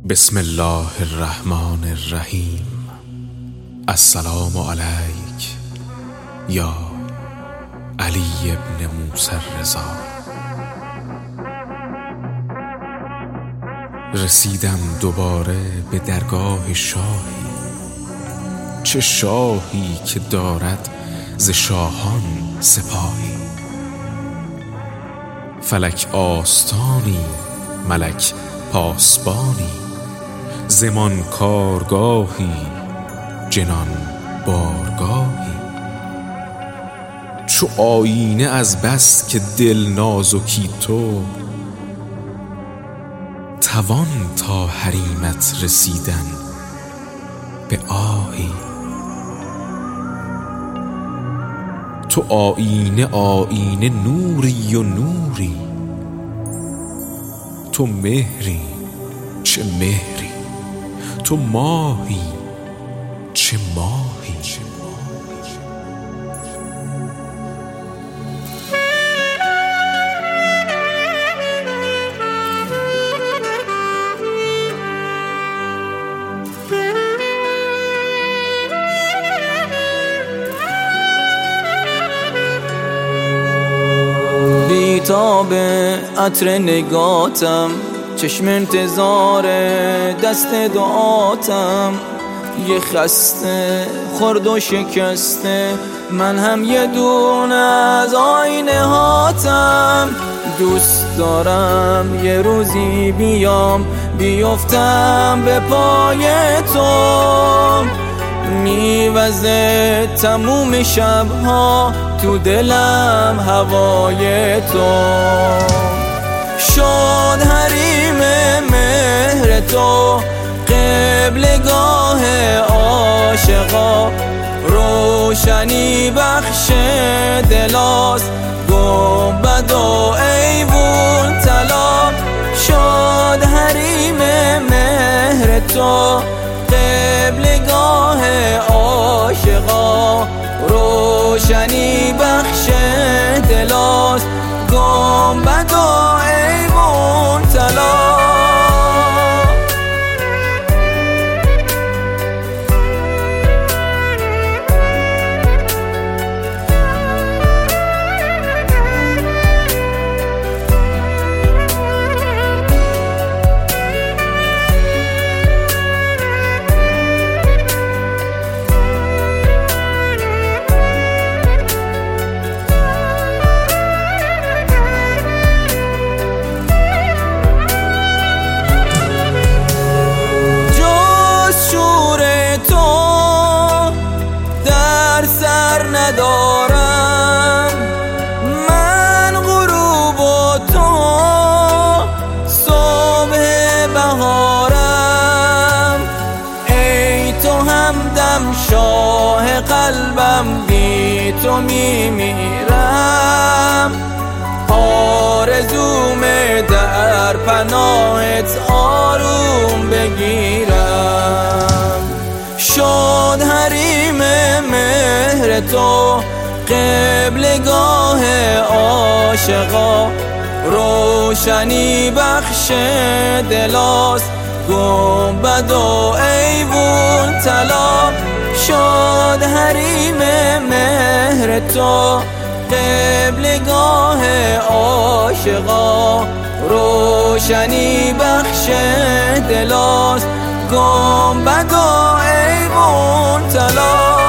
بسم الله الرحمن الرحیم. السلام علیک یا علی ابن موسی الرضا. رسیدم دوباره به درگاه شاهی، چه شاهی که دارد ز شاهان سپاهی. فلک آستانی، ملک پاسبانی، زمان کارگاهی، جنان بارگاهی. چو آینه از بس که دل نازکی تو، توان تا حریمت رسیدن به آهی. تو آینه آینه نوری و نوری، تو مهری چه مهری، تو ماهی چه ماهی. بیتاب عطر نگاتم، چشم انتظار دست دعاتم. یه خسته خورد و شکسته، من هم یه دونه از آینه هاتم. دوست دارم یه روزی بیفتم به پای تو، میوزه تموم شبها تو دلم هوای تو. شد حریم مهر تو قبلگاه عاشقا، روشنی بخش دلاست گنبد و ایوون طلا. شد حریم مهر تو قبلگاه عاشقا، روشنی بخش دلاست گنبد و ایوون طلا. ندارم من غروب و تو صبح بهارم. ای تو همدم شاه قلبم، بی تو میمیرم. آرزومه در پناهت آروم بگیرم. شد حریم مهر تو قبلگاه عاشقا، روشنی بخش دلاست گنبد و ایوون طلا. شد حریم مهر تو قبلگاه عاشقا، روشنی بخش دلاست گنبد و ایوون طلا.